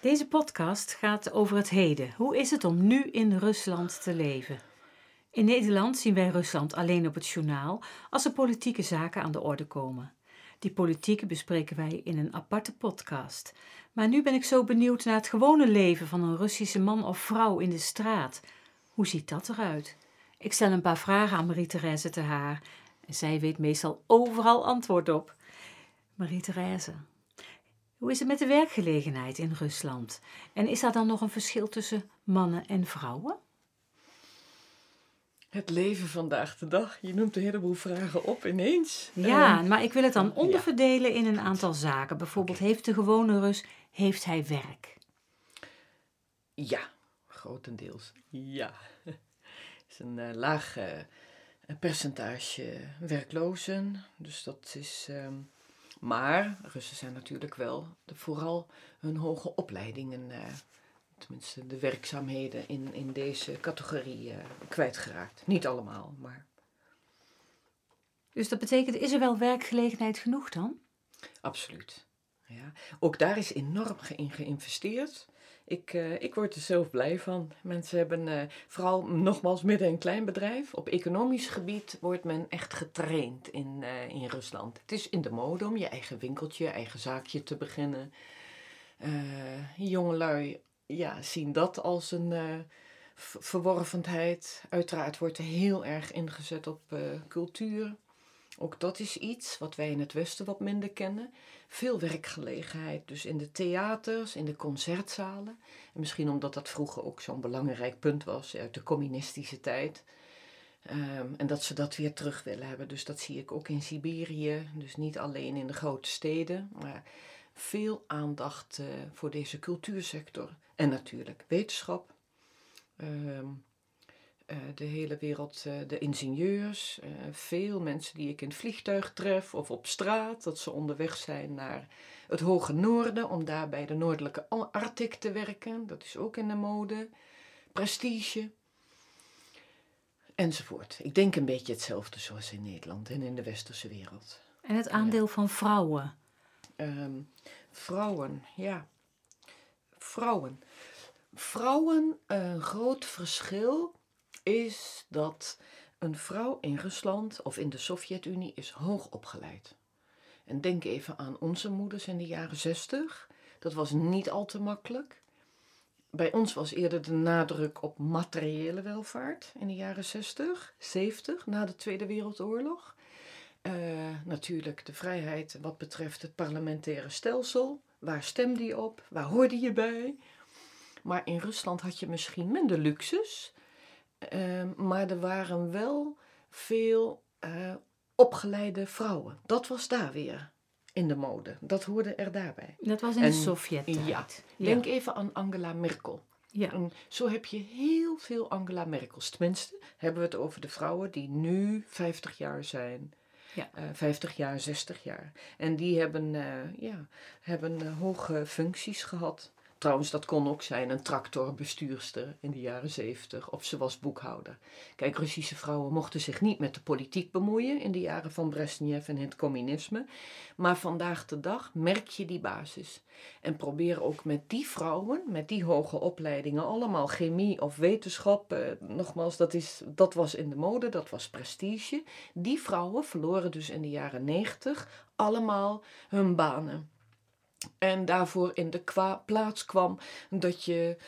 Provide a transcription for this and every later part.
Deze podcast gaat over het heden. Hoe is het om nu in Rusland te leven? In Nederland zien wij Rusland alleen op het journaal als er politieke zaken aan de orde komen. Die politiek bespreken wij in een aparte podcast. Maar nu ben ik zo benieuwd naar het gewone leven van een Russische man of vrouw in de straat. Hoe ziet dat eruit? Ik stel een paar vragen aan Marie-Thérèse Ter Haar en zij weet meestal overal antwoord op. Marie-Thérèse, hoe is het met de werkgelegenheid in Rusland? En is daar dan nog een verschil tussen mannen en vrouwen? Het leven vandaag de dag. Je noemt een heleboel vragen op ineens. Ja, maar ik wil het dan onderverdelen in een aantal zaken. Bijvoorbeeld, heeft de gewone Rus, heeft hij werk? Ja, grotendeels. Ja. Het is een laag percentage werklozen. Dus dat is... maar Russen zijn natuurlijk wel vooral hun hoge opleidingen... tenminste de werkzaamheden in deze categorie kwijtgeraakt. Niet allemaal, maar... Dus dat betekent, is er wel werkgelegenheid genoeg dan? Absoluut. Ja. Ook daar is enorm in geïnvesteerd. Ik word er zelf blij van. Mensen hebben, vooral nogmaals midden- en kleinbedrijf, op economisch gebied wordt men echt getraind in Rusland. Het is in de mode om je eigen winkeltje, je eigen zaakje te beginnen. Jongelui zien dat als een verworvenheid. Uiteraard wordt er heel erg ingezet op cultuur. Ook dat is iets wat wij in het Westen wat minder kennen. Veel werkgelegenheid, dus in de theaters, in de concertzalen. En misschien omdat dat vroeger ook zo'n belangrijk punt was uit de communistische tijd. En dat ze dat weer terug willen hebben. Dus dat zie ik ook in Siberië. Dus niet alleen in de grote steden, maar veel aandacht voor deze cultuursector. En natuurlijk wetenschap. De hele wereld, de ingenieurs, veel mensen die ik in het vliegtuig tref of op straat, dat ze onderweg zijn naar het hoge noorden om daar bij de noordelijke Arctic te werken. Dat is ook in de mode. Prestige. Enzovoort. Ik denk een beetje hetzelfde zoals in Nederland en in de westerse wereld. En het aandeel van vrouwen? Vrouwen, ja. Vrouwen, een groot verschil is dat een vrouw in Rusland of in de Sovjet-Unie is hoog opgeleid. En denk even aan onze moeders in de jaren 60. Dat was niet al te makkelijk. Bij ons was eerder de nadruk op materiële welvaart in de jaren 60, 70, na de Tweede Wereldoorlog. Natuurlijk de vrijheid wat betreft het parlementaire stelsel. Waar stemde je op? Waar hoorde je bij? Maar in Rusland had je misschien minder luxes. Maar er waren wel veel opgeleide vrouwen. Dat was daar weer in de mode. Dat hoorde er daarbij. Dat was in de Sovjet-tijd. Ja. Denk even aan Angela Merkel. Ja. En zo heb je heel veel Angela Merkels. Tenminste, hebben we het over de vrouwen die nu 50 jaar zijn. Ja. 50 jaar, 60 jaar. En die hebben hoge functies gehad. Trouwens, dat kon ook zijn een tractorbestuurster in de jaren 70 of ze was boekhouder. Kijk, Russische vrouwen mochten zich niet met de politiek bemoeien in de jaren van Brezhnev en het communisme. Maar vandaag de dag merk je die basis. En probeer ook met die vrouwen, met die hoge opleidingen, allemaal chemie of wetenschap, nogmaals, dat was in de mode, dat was prestige. Die vrouwen verloren dus in de jaren 90 allemaal hun banen. En daarvoor in de plaats kwam dat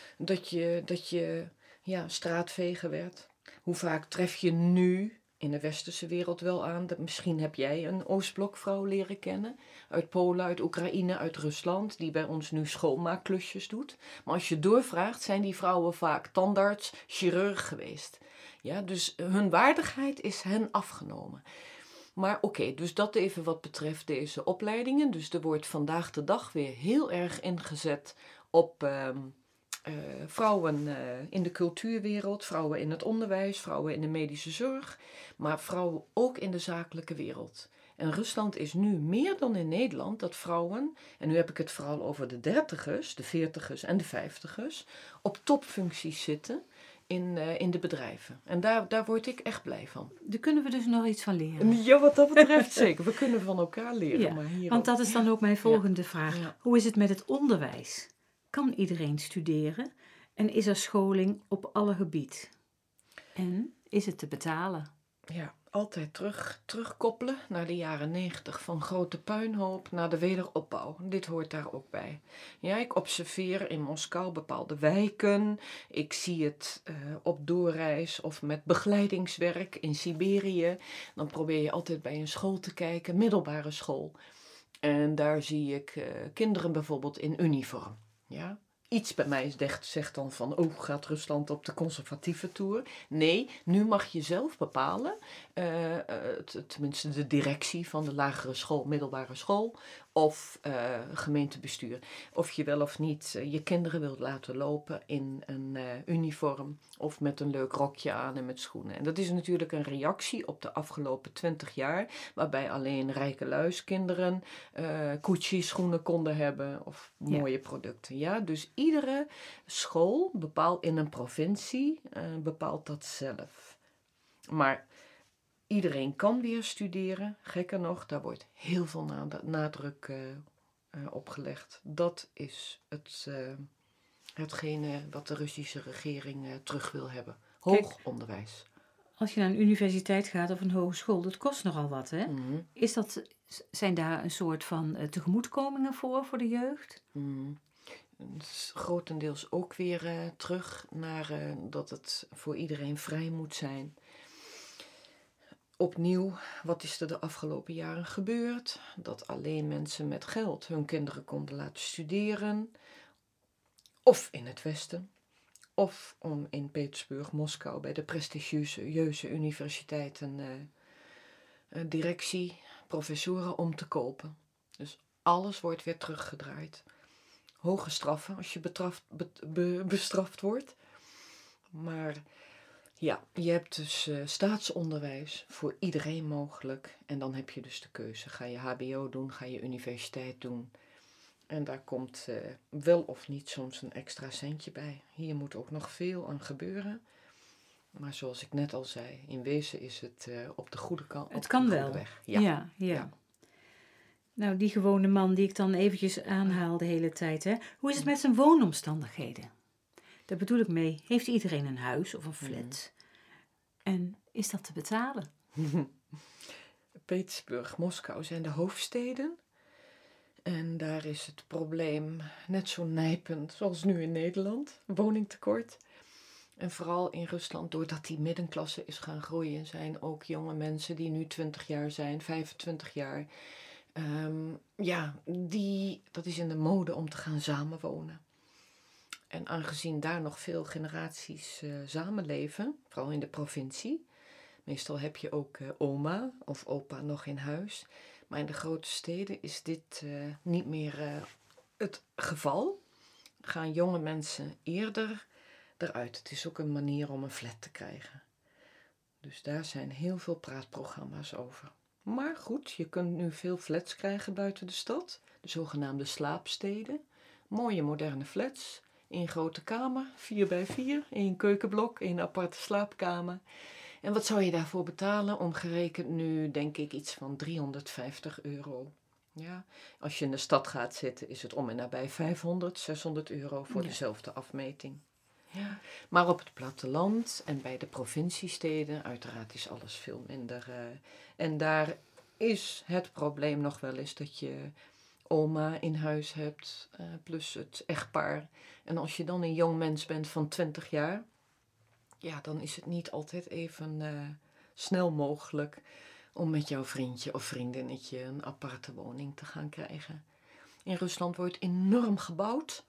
je straatveger werd. Hoe vaak tref je nu in de westerse wereld wel aan? Misschien heb jij een Oostblokvrouw leren kennen. Uit Polen, uit Oekraïne, uit Rusland. Die bij ons nu schoonmaakklusjes doet. Maar als je doorvraagt zijn die vrouwen vaak tandarts, chirurg geweest. Ja, dus hun waardigheid is hen afgenomen. Maar oké, dus dat even wat betreft deze opleidingen. Dus er wordt vandaag de dag weer heel erg ingezet op vrouwen in de cultuurwereld, vrouwen in het onderwijs, vrouwen in de medische zorg, maar vrouwen ook in de zakelijke wereld. En Rusland is nu meer dan in Nederland dat vrouwen, en nu heb ik het vooral over de 30ers, de 40ers en de 50ers, op topfuncties zitten in de bedrijven. En daar word ik echt blij van. Daar kunnen we dus nog iets van leren. Ja, wat dat betreft zeker. We kunnen van elkaar leren. Ja, maar hier want dat is dan ook mijn volgende vraag. Ja. Hoe is het met het onderwijs? Kan iedereen studeren? En is er scholing op alle gebied? En is het te betalen? Ja, altijd terugkoppelen naar de jaren 90 van grote puinhoop naar de wederopbouw. Dit hoort daar ook bij. Ja, ik observeer in Moskou bepaalde wijken. Ik zie het op doorreis of met begeleidingswerk in Siberië. Dan probeer je altijd bij een school te kijken, middelbare school. En daar zie ik kinderen bijvoorbeeld in uniform. Ja? Iets bij mij zegt dan van, oh, gaat Rusland op de conservatieve toer? Nee, nu mag je zelf bepalen, tenminste de directie van de lagere school, middelbare school of gemeentebestuur, of je wel of niet je kinderen wilt laten lopen in een uniform of met een leuk rokje aan en met schoenen. En dat is natuurlijk een reactie op de afgelopen 20 jaar, waarbij alleen rijke luiskinderen Gucci schoenen konden hebben of mooie producten. Ja? Dus iedere school bepaalt in een provincie bepaalt dat zelf. Maar iedereen kan weer studeren. Gekker nog, daar wordt heel veel nadruk op gelegd. Dat is hetgene wat de Russische regering terug wil hebben. Hoog onderwijs. Als je naar een universiteit gaat of een hogeschool, dat kost nogal wat, hè? Mm-hmm. Zijn daar een soort van tegemoetkomingen voor de jeugd? Mm. Grotendeels ook weer terug naar dat het voor iedereen vrij moet zijn. Opnieuw, wat is er de afgelopen jaren gebeurd? Dat alleen mensen met geld hun kinderen konden laten studeren. Of in het Westen. Of om in Petersburg, Moskou, bij de prestigieuze universiteiten directie, professoren om te kopen. Dus alles wordt weer teruggedraaid. Hoge straffen als je bestraft wordt. Maar ja, je hebt dus staatsonderwijs voor iedereen mogelijk. En dan heb je dus de keuze. Ga je hbo doen, ga je universiteit doen. En daar komt wel of niet soms een extra centje bij. Hier moet ook nog veel aan gebeuren. Maar zoals ik net al zei, in wezen is het op de goede kant. Het kan wel. Weg. Ja. Nou, die gewone man die ik dan eventjes aanhaal de hele tijd, hè. Hoe is het met zijn woonomstandigheden? Daar bedoel ik mee. Heeft iedereen een huis of een flat? En is dat te betalen? Petersburg, Moskou zijn de hoofdsteden. En daar is het probleem net zo nijpend zoals nu in Nederland. Woningtekort. En vooral in Rusland, doordat die middenklasse is gaan groeien, zijn ook jonge mensen die nu 20 jaar zijn, 25 jaar. Dat is in de mode om te gaan samenwonen. En aangezien daar nog veel generaties samenleven, vooral in de provincie. Meestal heb je ook oma of opa nog in huis. Maar in de grote steden is dit niet meer het geval. Gaan jonge mensen eerder eruit. Het is ook een manier om een flat te krijgen. Dus daar zijn heel veel praatprogramma's over. Maar goed, je kunt nu veel flats krijgen buiten de stad. De zogenaamde slaapsteden. Mooie moderne flats. 1 grote kamer, 4x4. 1 keukenblok, 1 aparte slaapkamer. En wat zou je daarvoor betalen? Omgerekend nu denk ik iets van €350. Ja. Als je in de stad gaat zitten is het om en nabij €500, €600 voor dezelfde afmeting. Ja. Maar op het platteland en bij de provinciesteden uiteraard is alles veel minder. En daar is het probleem nog wel eens dat je oma in huis hebt, plus het echtpaar. En als je dan een jong mens bent van 20 jaar, ja, dan is het niet altijd even snel mogelijk om met jouw vriendje of vriendinnetje een aparte woning te gaan krijgen. In Rusland wordt enorm gebouwd.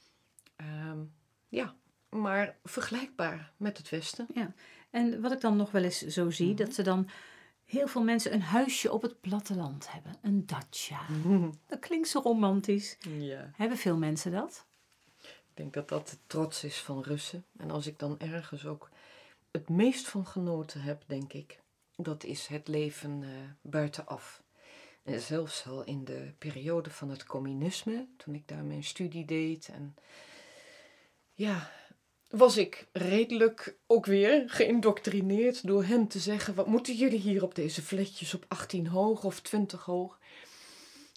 Maar vergelijkbaar met het Westen. Ja, en wat ik dan nog wel eens zo zie, dat ze dan heel veel mensen een huisje op het platteland hebben. Een dacha. Dat klinkt zo romantisch. Ja. Hebben veel mensen dat? Ik denk dat dat de trots is van Russen. En als ik dan ergens ook het meest van genoten heb, denk ik, dat is het leven buitenaf. En zelfs al in de periode van het communisme, toen ik daar mijn studie deed. En ja, was ik redelijk ook weer geïndoctrineerd door hen te zeggen, wat moeten jullie hier op deze flatjes op 18 hoog of 20 hoog?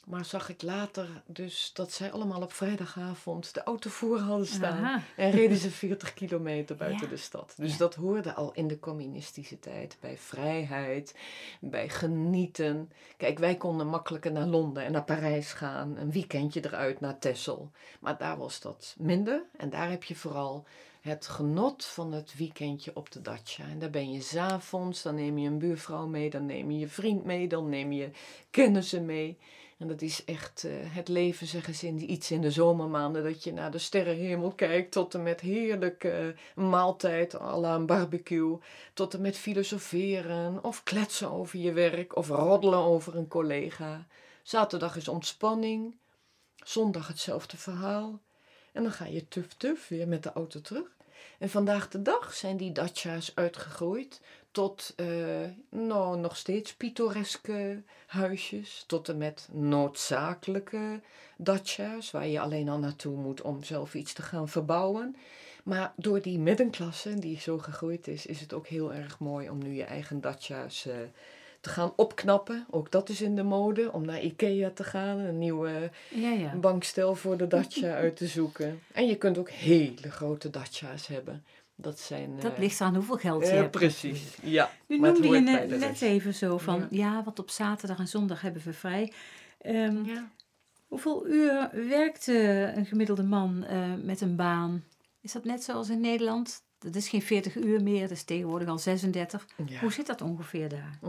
Maar zag ik later dus dat zij allemaal op vrijdagavond de auto voor hadden staan. Aha. En reden ze 40 kilometer buiten Ja. de stad. Dus Ja. dat hoorde al in de communistische tijd. Bij vrijheid, bij genieten. Kijk, wij konden makkelijker naar Londen en naar Parijs gaan. Een weekendje eruit naar Texel. Maar daar was dat minder. En daar heb je vooral het genot van het weekendje op de dacha. En daar ben je 's avonds, dan neem je een buurvrouw mee, dan neem je je vriend mee, dan neem je kennissen mee. En dat is echt het leven, zeggen ze, iets in de zomermaanden. Dat je naar de sterrenhemel kijkt, tot en met heerlijke maaltijd, à la een barbecue. Tot en met filosoferen, of kletsen over je werk, of roddelen over een collega. Zaterdag is ontspanning, zondag hetzelfde verhaal. En dan ga je tuf weer met de auto terug. En vandaag de dag zijn die dacha's uitgegroeid tot nog steeds pittoreske huisjes. Tot en met noodzakelijke dacha's, waar je alleen al naartoe moet om zelf iets te gaan verbouwen. Maar door die middenklasse die zo gegroeid is het ook heel erg mooi om nu je eigen dacha's te gaan opknappen. Ook dat is in de mode, om naar Ikea te gaan, een nieuwe bankstel voor de dacha uit te zoeken. En je kunt ook hele grote dacha's hebben. Dat ligt aan hoeveel geld je hebt. Precies, ja. Nu maar noemde je net net even zo van, want op zaterdag en zondag hebben we vrij. Hoeveel uur werkt een gemiddelde man met een baan? Is dat net zoals in Nederland? Dat is geen 40 uur meer, dat is tegenwoordig al 36. Ja. Hoe zit dat ongeveer daar?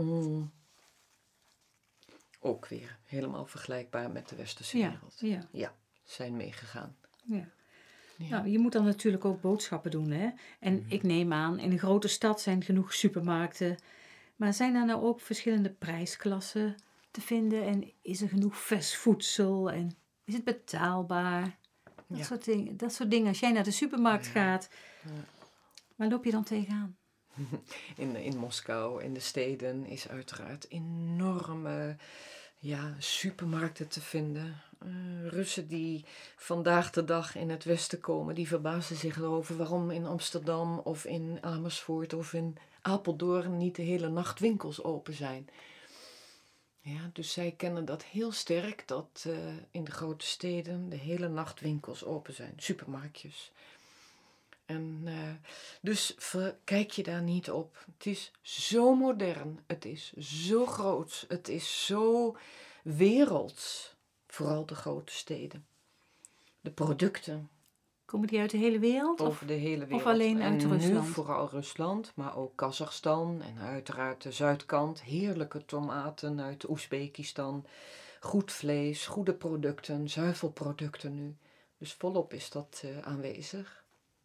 Ook weer helemaal vergelijkbaar met de westerse wereld. Ja, zijn meegegaan. Ja. Nou, je moet dan natuurlijk ook boodschappen doen, hè? En ik neem aan, in een grote stad zijn genoeg supermarkten. Maar zijn er nou ook verschillende prijsklassen te vinden? En is er genoeg vers voedsel? En is het betaalbaar? Dat soort dingen. Als jij naar de supermarkt gaat, waar loop je dan tegenaan? In Moskou, in de steden, is uiteraard enorme supermarkten te vinden. Russen die vandaag de dag in het Westen komen, die verbazen zich erover waarom in Amsterdam of in Amersfoort of in Apeldoorn niet de hele nacht winkels open zijn. Ja, dus zij kennen dat heel sterk, dat in de grote steden de hele nacht winkels open zijn, supermarktjes. En dus kijk je daar niet op. Het is zo modern, het is zo groot, het is zo werelds. Vooral de grote steden. De producten. Komen die uit de hele wereld? Over de hele wereld. Of alleen uit Rusland? Nu vooral Rusland, maar ook Kazachstan en uiteraard de zuidkant. Heerlijke tomaten uit Oezbekistan. Goed vlees, goede producten, zuivelproducten nu. Dus volop is dat aanwezig.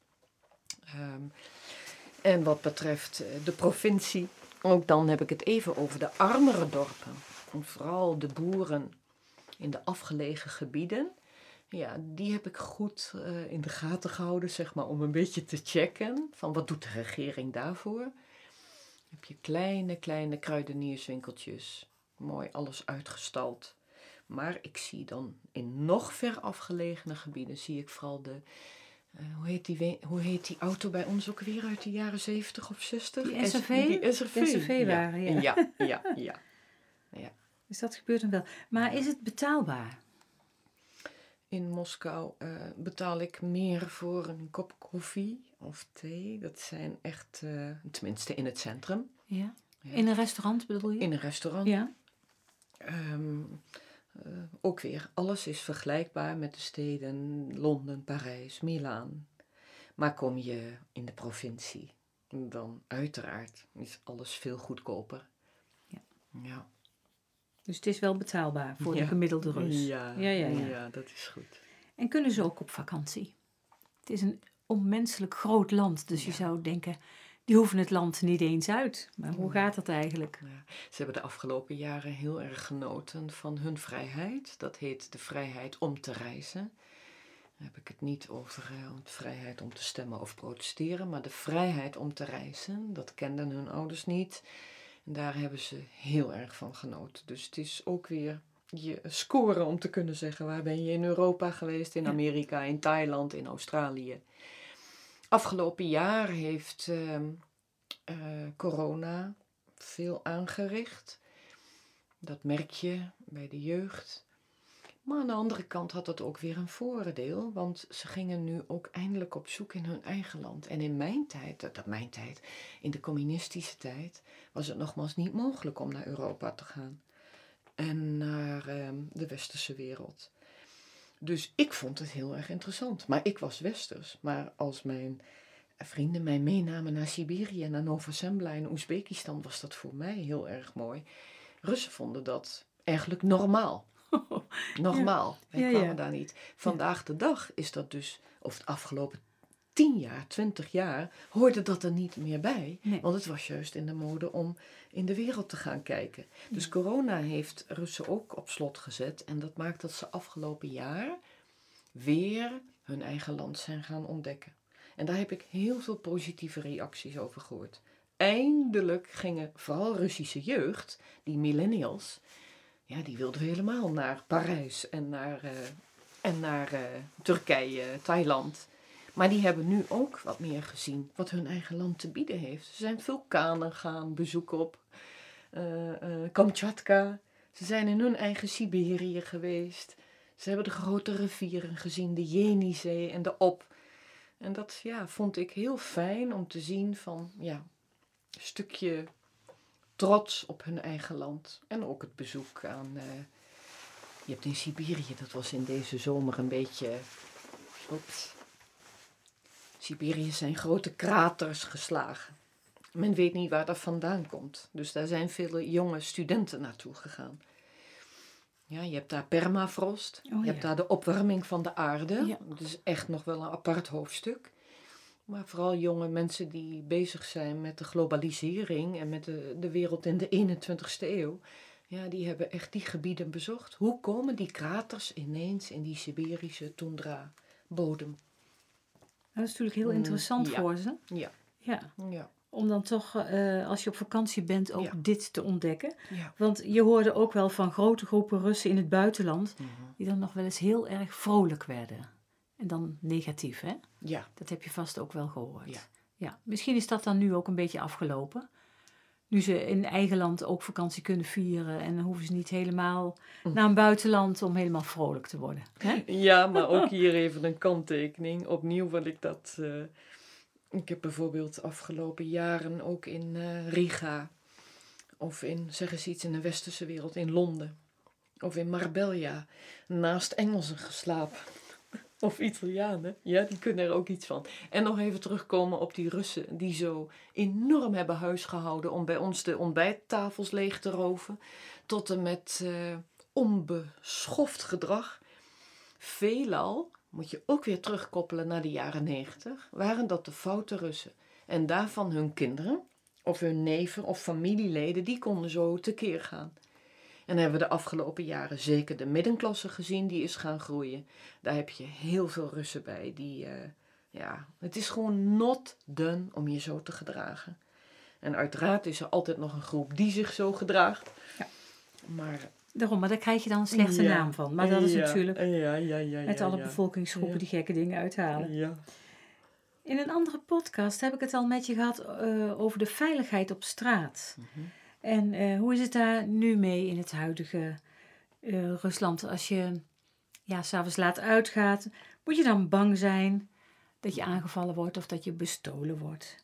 En wat betreft de provincie, ook dan heb ik het even over de armere dorpen. En vooral de boeren in de afgelegen gebieden. Ja, die heb ik goed in de gaten gehouden, zeg maar, om een beetje te checken. Van wat doet de regering daarvoor? Dan heb je kleine kruidenierswinkeltjes. Mooi alles uitgestald. Maar ik zie dan in nog ver afgelegene gebieden, zie ik vooral de... Hoe heet die auto bij ons ook weer uit de jaren 70 of 60? Die SRV? Die SRV waren, ja. Dus dat gebeurt dan wel. Maar is het betaalbaar? In Moskou betaal ik meer voor een kop koffie of thee. Dat zijn echt, tenminste in het centrum. Ja. In een restaurant bedoel je? In een restaurant. Ja. Ook weer, alles is vergelijkbaar met de steden Londen, Parijs, Milaan. Maar kom je in de provincie, dan uiteraard is alles veel goedkoper. Ja. Dus het is wel betaalbaar voor de gemiddelde Rus. Ja, dat is goed. En kunnen ze ook op vakantie? Het is een onmenselijk groot land, dus je zou denken, die hoeven het land niet eens uit. Maar hoe gaat dat eigenlijk? Ja, ze hebben de afgelopen jaren heel erg genoten van hun vrijheid. Dat heet de vrijheid om te reizen. Dan heb ik het niet over de vrijheid om te stemmen of protesteren, maar de vrijheid om te reizen. Dat kenden hun ouders niet. En daar hebben ze heel erg van genoten. Dus het is ook weer je scoren om te kunnen zeggen, waar ben je in Europa geweest, in Amerika, in Thailand, in Australië. Afgelopen jaar heeft corona veel aangericht. Dat merk je bij de jeugd. Maar aan de andere kant had dat ook weer een voordeel, want ze gingen nu ook eindelijk op zoek in hun eigen land. En in mijn tijd, in de communistische tijd, was het nogmaals niet mogelijk om naar Europa te gaan. En naar de westerse wereld. Dus ik vond het heel erg interessant. Maar ik was westers. Maar als mijn vrienden mij meenamen naar Siberië, naar Novosembla in Oezbekistan, was dat voor mij heel erg mooi. Russen vonden dat eigenlijk normaal. Normaal. Wij kwamen daar niet. Vandaag de dag is dat dus, of de afgelopen 10 jaar, 20 jaar, hoorde dat er niet meer bij. Nee. Want het was juist in de mode om in de wereld te gaan kijken. Dus corona heeft Russen ook op slot gezet. En dat maakt dat ze afgelopen jaar weer hun eigen land zijn gaan ontdekken. En daar heb ik heel veel positieve reacties over gehoord. Eindelijk gingen vooral Russische jeugd, die millennials, ja, die wilden helemaal naar Parijs en naar Turkije, Thailand. Maar die hebben nu ook wat meer gezien wat hun eigen land te bieden heeft. Ze zijn vulkanen gaan bezoeken op Kamchatka. Ze zijn in hun eigen Siberië geweest. Ze hebben de grote rivieren gezien, de Jenizee en de Ob. En dat vond ik heel fijn om te zien van een stukje trots op hun eigen land. En ook het bezoek aan... je hebt in Siberië, dat was in deze zomer een beetje... Siberië zijn grote kraters geslagen. Men weet niet waar dat vandaan komt. Dus daar zijn vele jonge studenten naartoe gegaan. Ja, je hebt daar permafrost. Je hebt daar de opwarming van de aarde. Ja. Dat is echt nog wel een apart hoofdstuk. Maar vooral jonge mensen die bezig zijn met de globalisering en met de wereld in de 21ste eeuw. Ja, die hebben echt die gebieden bezocht. Hoe komen die kraters ineens in die Siberische tundra-bodem? Dat is natuurlijk heel interessant voor ze. Ja. Om dan toch, als je op vakantie bent, ook dit te ontdekken. Ja. Want je hoorde ook wel van grote groepen Russen in het buitenland, die dan nog wel eens heel erg vrolijk werden. En dan negatief, hè? Ja. Dat heb je vast ook wel gehoord. Ja. Misschien is dat dan nu ook een beetje afgelopen. Nu ze in eigen land ook vakantie kunnen vieren en dan hoeven ze niet helemaal naar een buitenland om helemaal vrolijk te worden. Hè? Ja, maar ook hier even een kanttekening. Opnieuw wil ik dat... ik heb bijvoorbeeld afgelopen jaren ook in Riga of in, zeg eens iets in de westerse wereld, in Londen of in Marbella naast Engelsen geslapen. Of Italianen, ja, die kunnen er ook iets van. En nog even terugkomen op die Russen die zo enorm hebben huisgehouden om bij ons de ontbijttafels leeg te roven. Tot en met onbeschoft gedrag. Veelal, moet je ook weer terugkoppelen naar de jaren 90, waren dat de foute Russen. En daarvan hun kinderen, of hun neven of familieleden, die konden zo tekeer gaan. En hebben we de afgelopen jaren zeker de middenklasse gezien, die is gaan groeien. Daar heb je heel veel Russen bij. Het is gewoon not done om je zo te gedragen. En uiteraard is er altijd nog een groep die zich zo gedraagt. Ja. Maar daar krijg je dan een slechte naam van. Maar dat is natuurlijk met alle bevolkingsgroepen die gekke dingen uithalen. Ja. In een andere podcast heb ik het al met je gehad over de veiligheid op straat. Mm-hmm. En hoe is het daar nu mee in het huidige Rusland? Als je 's avonds laat uitgaat, moet je dan bang zijn dat je aangevallen wordt of dat je bestolen wordt?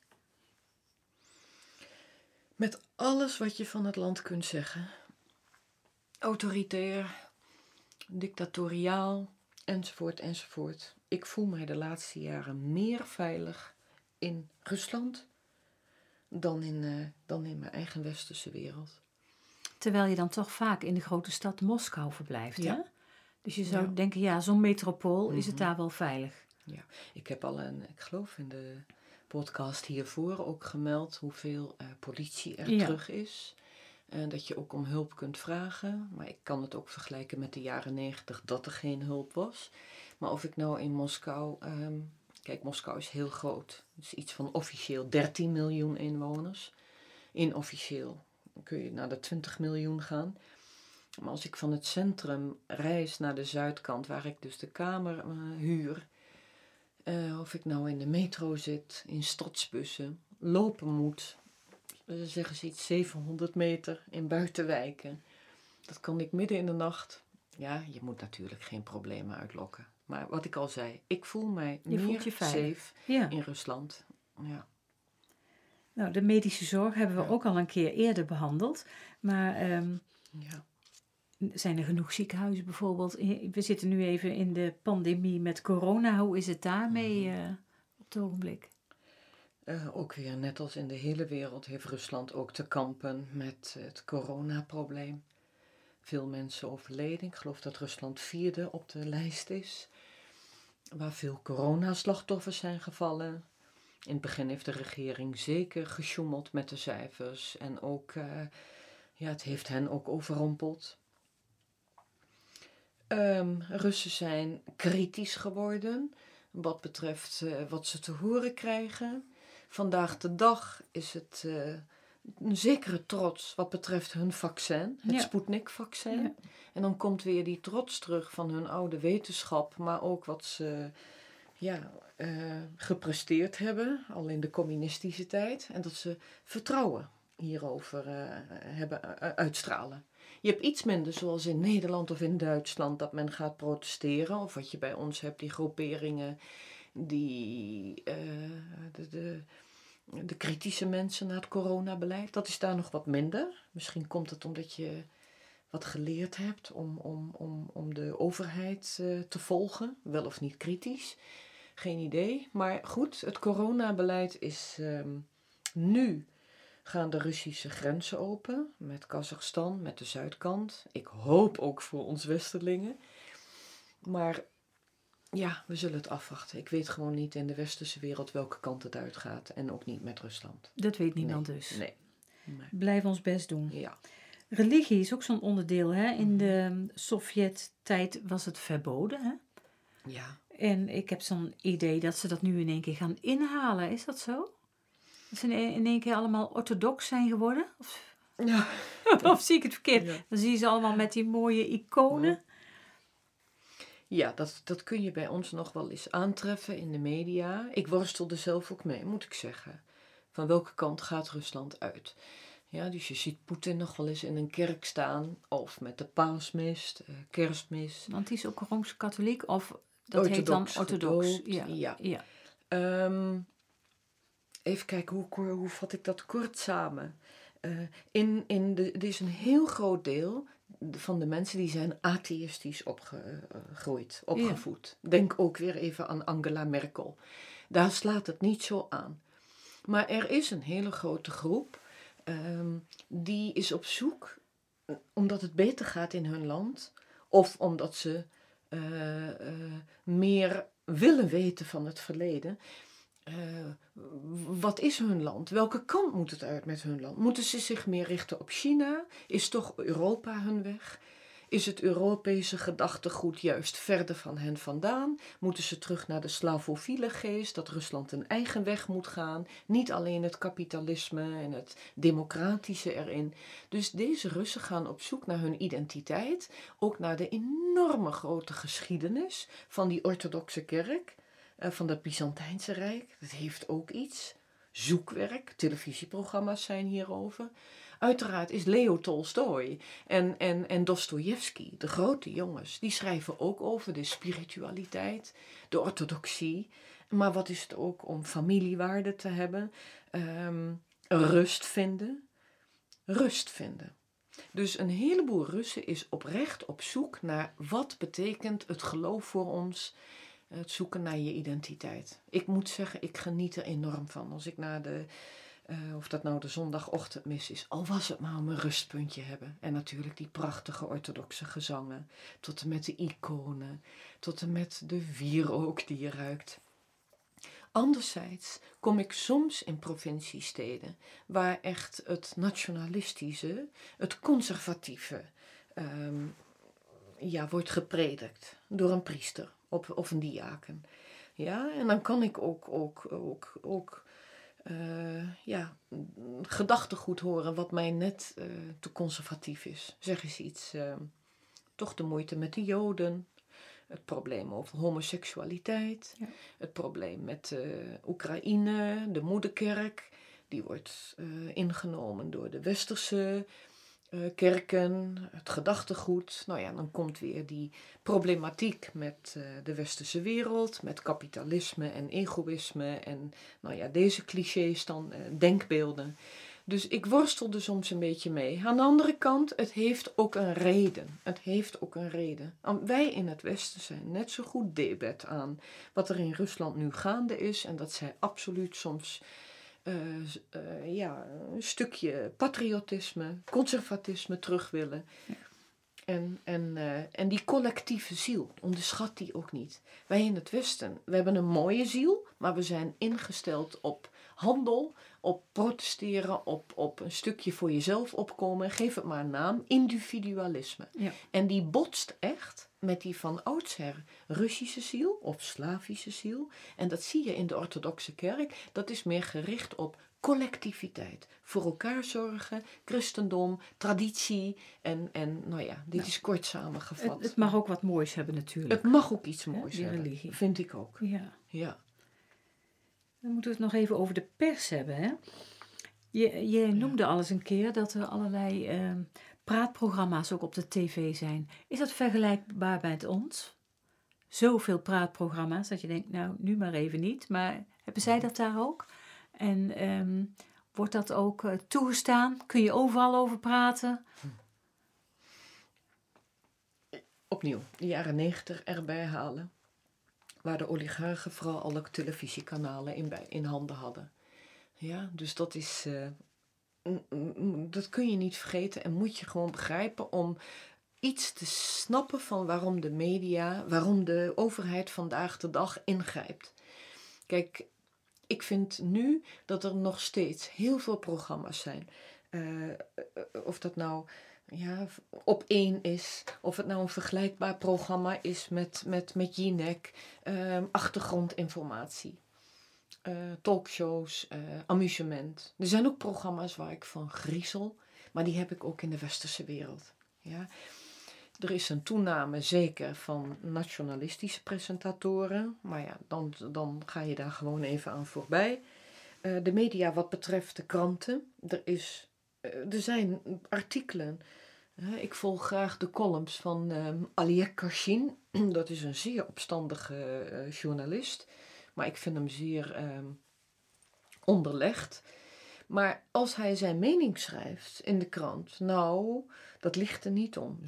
Met alles wat je van het land kunt zeggen. Autoritair, dictatoriaal, enzovoort, enzovoort. Ik voel mij de laatste jaren meer veilig in Rusland dan in mijn eigen westerse wereld. Terwijl je dan toch vaak in de grote stad Moskou verblijft, hè? Dus je zou denken, zo'n metropool, is het daar wel veilig? Ja, ik heb ik geloof in de podcast hiervoor ook gemeld hoeveel politie er terug is. En dat je ook om hulp kunt vragen. Maar ik kan het ook vergelijken met de jaren 90 dat er geen hulp was. Maar of ik nou in Moskou... Kijk, Moskou is heel groot. Het is iets van officieel 13 miljoen inwoners. Inofficieel kun je naar de 20 miljoen gaan. Maar als ik van het centrum reis naar de zuidkant, waar ik dus de kamer huur... of ik nou in de metro zit, in stadsbussen, lopen moet... zeggen ze iets 700 meter in buitenwijken. Dat kan ik midden in de nacht Ja, je moet natuurlijk geen problemen uitlokken. Maar wat ik al zei, ik voel mij Je voelt meer je veilig. safe in Rusland. Ja. Nou, de medische zorg hebben we ook al een keer eerder behandeld. Maar Ja. zijn er genoeg ziekenhuizen bijvoorbeeld? We zitten nu even in de pandemie met corona. Hoe is het daarmee op het ogenblik? Ook weer, net als in de hele wereld, heeft Rusland ook te kampen met het coronaprobleem. Veel mensen overleden. Ik geloof dat Rusland 4e op de lijst is. Waar veel coronaslachtoffers zijn gevallen. In het begin heeft de regering zeker gesjoemeld met de cijfers. En ook, het heeft hen ook overrompeld. Russen zijn kritisch geworden wat betreft wat ze te horen krijgen. Vandaag de dag is het een zekere trots wat betreft hun vaccin, het Sputnik-vaccin. Ja. En dan komt weer die trots terug van hun oude wetenschap, maar ook wat ze gepresteerd hebben, al in de communistische tijd. En dat ze vertrouwen hierover uitstralen. Je hebt iets minder, zoals in Nederland of in Duitsland, dat men gaat protesteren. Of wat je bij ons hebt, die groeperingen die de kritische mensen naar het coronabeleid. Dat is daar nog wat minder. Misschien komt het omdat je wat geleerd hebt om de overheid te volgen. Wel of niet kritisch. Geen idee. Maar goed, het coronabeleid is nu... gaan de Russische grenzen open met Kazachstan, met de zuidkant. Ik hoop ook voor ons westerlingen. Maar ja, we zullen het afwachten. Ik weet gewoon niet in de westerse wereld welke kant het uitgaat. En ook niet met Rusland. Dat weet niemand dus. Nee. Blijf ons best doen. Ja. Religie is ook zo'n onderdeel. Hè? In de Sovjet-tijd was het verboden. Hè? Ja. En ik heb zo'n idee dat ze dat nu in één keer gaan inhalen. Is dat zo? Dat ze in één keer allemaal orthodox zijn geworden? Ja. Of zie ik het verkeerd? Ja. Dan zie je ze allemaal met die mooie iconen. Ja, dat kun je bij ons nog wel eens aantreffen in de media. Ik worstelde zelf ook mee, moet ik zeggen. Van welke kant gaat Rusland uit? Ja, dus je ziet Poetin nog wel eens in een kerk staan. Of met de paasmis, kerstmis. Want die is ook Rooms-katholiek of dat heet dan orthodox? Ja. Even kijken, hoe vat ik dat kort samen? Er is een heel groot deel van de mensen die zijn atheïstisch opgevoed. Ja. Denk ook weer even aan Angela Merkel. Daar slaat het niet zo aan. Maar er is een hele grote groep die is op zoek, omdat het beter gaat in hun land, of omdat ze meer willen weten van het verleden. Wat is hun land? Welke kant moet het uit met hun land? Moeten ze zich meer richten op China? Is toch Europa hun weg? Is het Europese gedachtegoed juist verder van hen vandaan? Moeten ze terug naar de slavofiele geest, dat Rusland een eigen weg moet gaan? Niet alleen het kapitalisme en het democratische erin. Dus deze Russen gaan op zoek naar hun identiteit, ook naar de enorme grote geschiedenis van die orthodoxe kerk. Van het Byzantijnse Rijk. Dat heeft ook iets. Zoekwerk, televisieprogramma's zijn hierover. Uiteraard is Leo Tolstoj en Dostojevski, de grote jongens, die schrijven ook over de spiritualiteit, de orthodoxie. Maar wat is het ook om familiewaarde te hebben? Rust vinden. Dus een heleboel Russen is oprecht op zoek naar wat betekent het geloof voor ons. Het zoeken naar je identiteit. Ik moet zeggen, ik geniet er enorm van. Als ik naar of dat nou de zondagochtendmis is, al was het maar om een rustpuntje hebben. En natuurlijk die prachtige orthodoxe gezangen. Tot en met de iconen. Tot en met de wierook die je ruikt. Anderzijds kom ik soms in provinciesteden waar echt het nationalistische, het conservatieve wordt gepredikt door een priester. Of een diaken. Ja, en dan kan ik ook gedachtegoed horen wat mij net te conservatief is. Zeg eens iets, toch de moeite met de Joden, het probleem over homoseksualiteit, het probleem met Oekraïne, de moederkerk, die wordt ingenomen door de westerse kerken, het gedachtegoed. Nou ja, dan komt weer die problematiek met de westerse wereld, met kapitalisme en egoïsme en nou ja, deze clichés dan, denkbeelden. Dus ik worstelde soms een beetje mee. Aan de andere kant, het heeft ook een reden. Het heeft ook een reden. Wij in het Westen zijn net zo goed debet aan wat er in Rusland nu gaande is. En dat zij absoluut soms een stukje patriotisme, conservatisme terug willen. Ja. En die collectieve ziel, onderschat die ook niet. Wij in het Westen, we hebben een mooie ziel, maar we zijn ingesteld op handel, op protesteren, op een stukje voor jezelf opkomen. Geef het maar een naam, individualisme. Ja. En die botst echt met die van oudsher Russische ziel of Slavische ziel. En dat zie je in de orthodoxe kerk. Dat is meer gericht op collectiviteit. Voor elkaar zorgen, christendom, traditie. En nou ja, dit is kort samengevat. Het mag ook wat moois hebben natuurlijk. Het mag ook iets moois die hebben. religie. Vind ik ook. Ja. Ja. Dan moeten we het nog even over de pers hebben. Hè? Je noemde al eens een keer dat er allerlei praatprogramma's ook op de tv zijn. Is dat vergelijkbaar met ons? Zoveel praatprogramma's dat je denkt, nou, nu maar even niet. Maar hebben zij dat daar ook? En wordt dat ook toegestaan? Kun je overal over praten? Opnieuw, de jaren 90 erbij halen. Waar de oligarchen vooral alle televisiekanalen in handen hadden. Ja, dus dat is... dat kun je niet vergeten en moet je gewoon begrijpen om iets te snappen van waarom de media, waarom de overheid vandaag de dag ingrijpt. Kijk, ik vind nu dat er nog steeds heel veel programma's zijn. Of dat nou op 1 is, of het nou een vergelijkbaar programma is met Jinek, achtergrondinformatie. Talkshows, amusement. Er zijn ook programma's waar ik van griezel, maar die heb ik ook in de westerse wereld. Ja. Er is een toename zeker van nationalistische presentatoren, maar ja, dan ga je daar gewoon even aan voorbij. De media wat betreft de kranten, er zijn artikelen. Ik volg graag de columns van Aliek Karshin, dat is een zeer opstandige journalist. Maar ik vind hem zeer onderlegd. Maar als hij zijn mening schrijft in de krant, nou, dat ligt er niet om.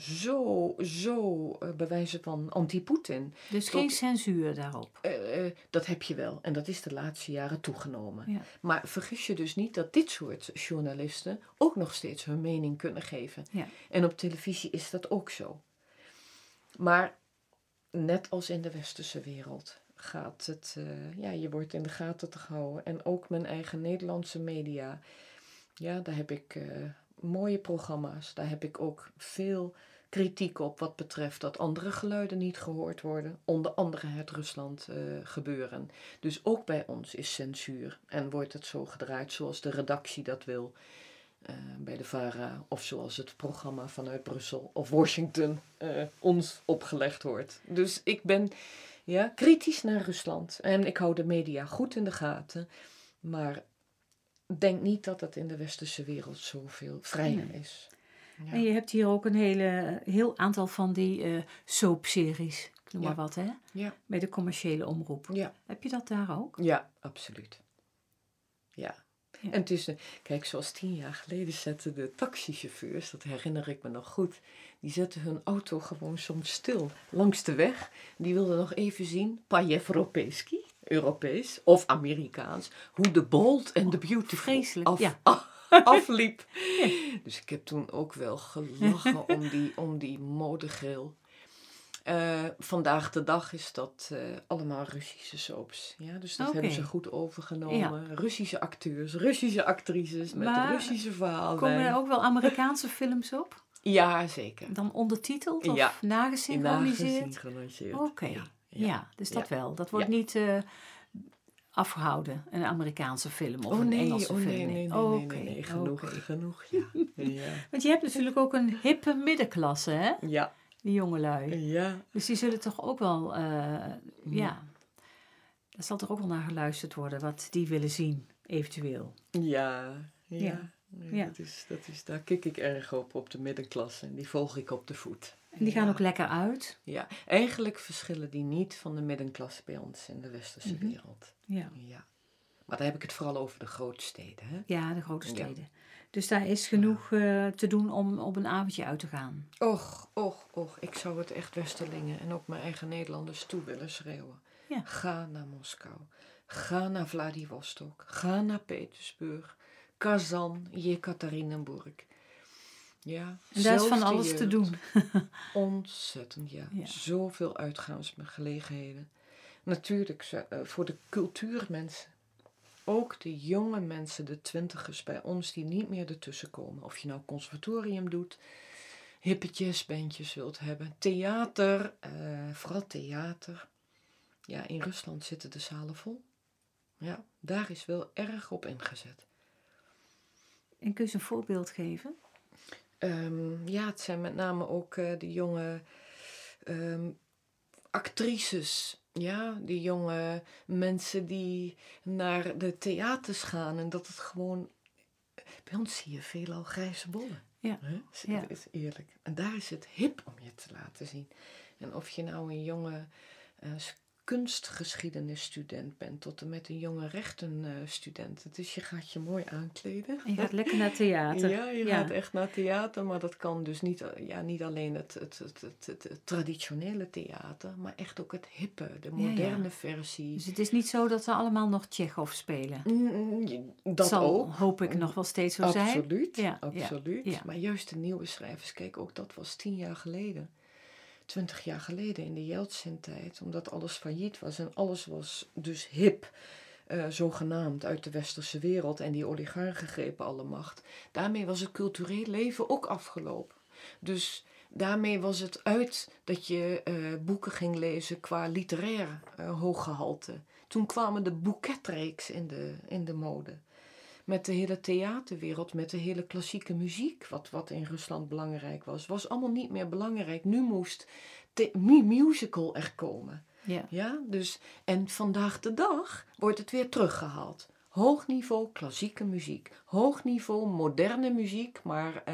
Zo bewijzen van anti-Poetin. Dus geen censuur daarop? Dat heb je wel. En dat is de laatste jaren toegenomen. Ja. Maar vergis je dus niet dat dit soort journalisten ook nog steeds hun mening kunnen geven. Ja. En op televisie is dat ook zo. Maar net als in de westerse wereld gaat het, je wordt in de gaten te houden. En ook mijn eigen Nederlandse media. Ja, daar heb ik mooie programma's. Daar heb ik ook veel kritiek op wat betreft dat andere geluiden niet gehoord worden. Onder andere het Rusland gebeuren. Dus ook bij ons is censuur. En wordt het zo gedraaid zoals de redactie dat wil. Bij de VARA of zoals het programma vanuit Brussel of Washington ons opgelegd wordt. Dus ik ben kritisch naar Rusland. En ik hou de media goed in de gaten. Maar denk niet dat het in de westerse wereld zoveel vrijer is. Ja. En je hebt hier ook een heel aantal van die soapseries, ik noem maar wat, hè? Ja. Bij de commerciële omroep. Ja. Heb je dat daar ook? Ja, absoluut. Ja. En het is, kijk, zoals 10 jaar geleden zetten de taxichauffeurs, dat herinner ik me nog goed, die zetten hun auto gewoon soms stil langs de weg. Die wilden nog even zien, Europees of Amerikaans, hoe de Bold en de Beautiful afliep. Ja. Dus ik heb toen ook wel gelachen om die modegril. Vandaag de dag is dat allemaal Russische soaps. Ja, dus dat hebben ze goed overgenomen. Ja. Russische acteurs, Russische actrices met de Russische verhalen. Komen er ook wel Amerikaanse films op? Ja, zeker. Dan ondertiteld of nagesynchroniseerd? Nagesynchroniseerd. Oké. Ja, dus dat wel. Dat wordt niet afgehouden, een Amerikaanse film of een Engelse film. Nee. Genoeg. Ja. Want je hebt natuurlijk ook een hippe middenklasse, hè? Ja. Die jongelui. Ja. Dus die zullen toch ook wel, daar zal toch ook wel naar geluisterd worden wat die willen zien, eventueel. Ja. Ja. Daar kik ik erg op de middenklasse. En die volg ik op de voet. En die gaan ook lekker uit. Ja, eigenlijk verschillen die niet van de middenklasse bij ons in de westerse wereld. Ja. Maar daar heb ik het vooral over de grootsteden. Hè? Ja, de grote steden. Dus daar is genoeg te doen om op een avondje uit te gaan. Och. Ik zou het echt Westerlingen en ook mijn eigen Nederlanders toe willen schreeuwen. Ja. Ga naar Moskou. Ga naar Vladivostok. Ga naar Petersburg. Kazan, Jekaterinenburg. Ja, En daar is van alles te doen. Ontzettend, ja. Zoveel uitgaansgelegenheden. Natuurlijk voor de cultuurmensen. Ook de jonge mensen, de twintigers bij ons, die niet meer ertussen komen. Of je nou conservatorium doet, hippe jazzbandjes wilt hebben. Theater, vooral theater. Ja, in Rusland zitten de zalen vol. Ja, daar is wel erg op ingezet. En kun je eens een voorbeeld geven? Het zijn met name ook de jonge actrices. Ja, die jonge mensen die naar de theaters gaan. En dat het gewoon... Bij ons zie je veelal grijze bollen. Ja. Dat is eerlijk. En daar is het hip om je te laten zien. En of je nou een jonge kunstgeschiedenisstudent bent tot en met een jonge rechtenstudent. Dus je gaat je mooi aankleden. En je gaat lekker naar theater. Ja, je gaat echt naar theater, maar dat kan dus niet alleen het traditionele theater, maar echt ook het hippe, de moderne versie. Dus het is niet zo dat ze allemaal nog Tsjechov spelen? Dat zal, ook. Hoop ik nog wel steeds zo zijn. Absoluut. Ja. Maar juist de nieuwe schrijvers, kijk, ook dat was 10 jaar geleden. 20 jaar geleden in de Jeltsin-tijd, omdat alles failliet was en alles was dus hip, zogenaamd uit de westerse wereld en die oligarchen grepen alle macht. Daarmee was het cultureel leven ook afgelopen. Dus daarmee was het uit dat je boeken ging lezen qua literair hooggehalte. Toen kwamen de boeketreeks in de mode. Met de hele theaterwereld, met de hele klassieke muziek, wat in Rusland belangrijk was allemaal niet meer belangrijk. Nu moest musical er komen. Ja, dus, en vandaag de dag wordt het weer teruggehaald. Hoog niveau klassieke muziek. Hoog niveau moderne muziek, maar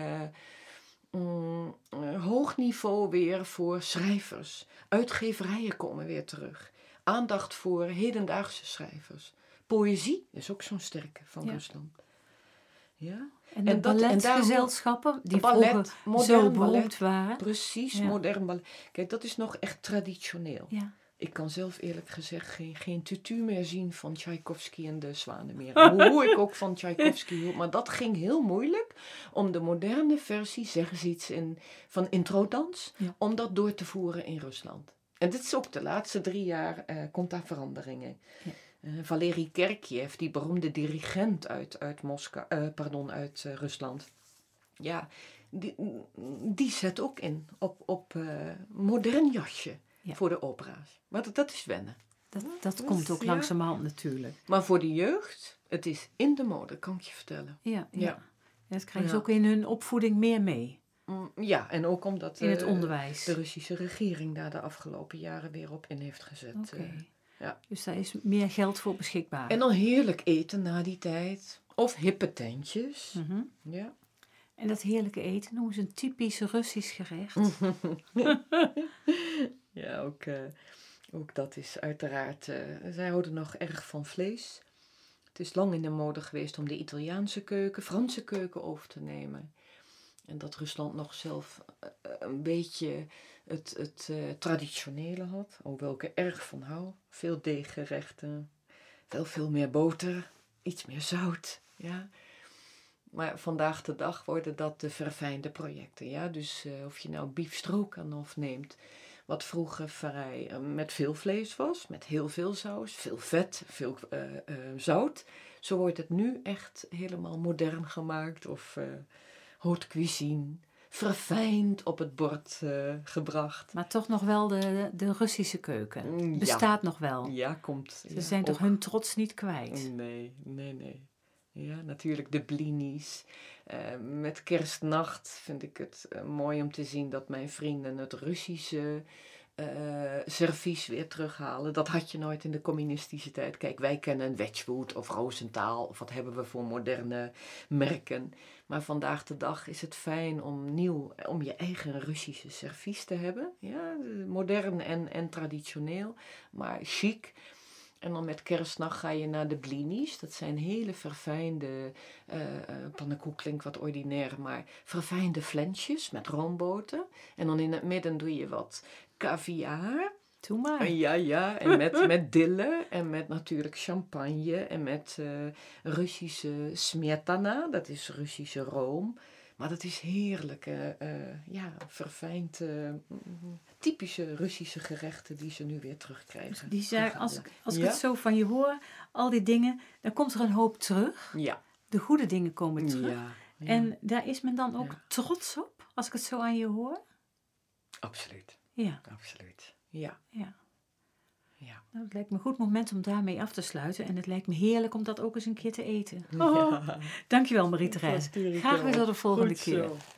hoog niveau weer voor schrijvers. Uitgeverijen komen weer terug. Aandacht voor hedendaagse schrijvers. Poëzie is ook zo'n sterke van Rusland. Ja? En de balletgezelschappen die vroeger zo beroemd waren. Precies, modern ballet. Kijk, dat is nog echt traditioneel. Ja. Ik kan zelf eerlijk gezegd geen tutu meer zien van Tchaikovsky en de Zwanenmeer. Hoe ik ook van Tchaikovsky hield. Maar dat ging heel moeilijk om de moderne versie, zeggen ze iets van introdans, om dat door te voeren in Rusland. En dit is ook de laatste 3 jaar komt daar veranderingen. Ja. Valery Gergiev, die beroemde dirigent uit Rusland. Ja, die zet ook in op modern jasje voor de opera's. Maar dat is wennen. Dat komt ook langzamerhand natuurlijk. Maar voor de jeugd, het is in de mode, kan ik je vertellen. Ja. Dat krijgen ze ook in hun opvoeding meer mee. Ja, en ook omdat in het onderwijs. De Russische regering daar de afgelopen jaren weer op in heeft gezet. Ja. Dus daar is meer geld voor beschikbaar. En dan heerlijk eten na die tijd. Of hippe tentjes. Mm-hmm. Ja. En dat heerlijke eten noemen ze een typisch Russisch gerecht. Ja, ook dat is uiteraard... zij houden nog erg van vlees. Het is lang in de mode geweest om de Italiaanse keuken, Franse keuken over te nemen. En dat Rusland nog zelf een beetje het traditionele had. Hoewel ik er erg van hou. Veel deeggerechten. Veel meer boter. Iets meer zout. Ja. Maar vandaag de dag worden dat de verfijnde projecten. Ja? Dus of je nou beef stroganoff neemt. Wat vroeger vrij met veel vlees was. Met heel veel saus. Veel vet. Veel zout. Zo wordt het nu echt helemaal modern gemaakt. Of haute cuisine. Verfijnd op het bord gebracht. Maar toch nog wel de Russische keuken. Bestaat nog wel. Ja, komt. Ze zijn toch hun trots niet kwijt? Nee. Ja, natuurlijk de blinis. Met kerstnacht vind ik het mooi om te zien dat mijn vrienden het Russische servies weer terughalen. Dat had je nooit in de communistische tijd. Kijk, wij kennen Wedgwood of Rosenthal of wat hebben we voor moderne merken. Maar vandaag de dag is het fijn om je eigen Russische servies te hebben. Ja, modern en traditioneel, maar chic. En dan met kerstnacht ga je naar de blinis. Dat zijn hele verfijnde, pannenkoek klinkt wat ordinair, maar verfijnde flensjes met roomboter. En dan in het midden doe je wat caviar. Doe maar. Ja. En met dille en met natuurlijk champagne en met Russische smetana. Dat is Russische room. Maar dat is heerlijk, verfijnd, typische Russische gerechten die ze nu weer terugkrijgen. Die zeggen, als ik het zo van je hoor, al die dingen, dan komt er een hoop terug. Ja. De goede dingen komen terug. Ja. En daar is men dan ook trots op, als ik het zo aan je hoor? Absoluut. Ja. Absoluut. Ja. Nou, het lijkt me een goed moment om daarmee af te sluiten. En het lijkt me heerlijk om dat ook eens een keer te eten. Ja. Dankjewel Marie-Thérèse. Graag weer tot de volgende keer. Zo.